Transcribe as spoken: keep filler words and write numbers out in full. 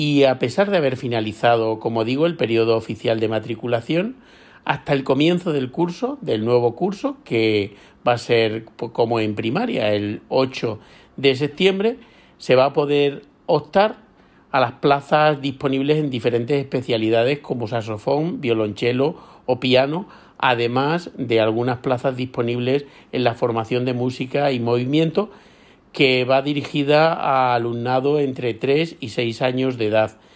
Y a pesar de haber finalizado, como digo, el periodo oficial de matriculación, hasta el comienzo del curso, del nuevo curso, que va a ser como en primaria, el ocho de septiembre, se va a poder optar a las plazas disponibles en diferentes especialidades como saxofón, violonchelo o piano, además de algunas plazas disponibles en la formación de música y movimiento, que va dirigida a alumnado entre tres y seis años de edad.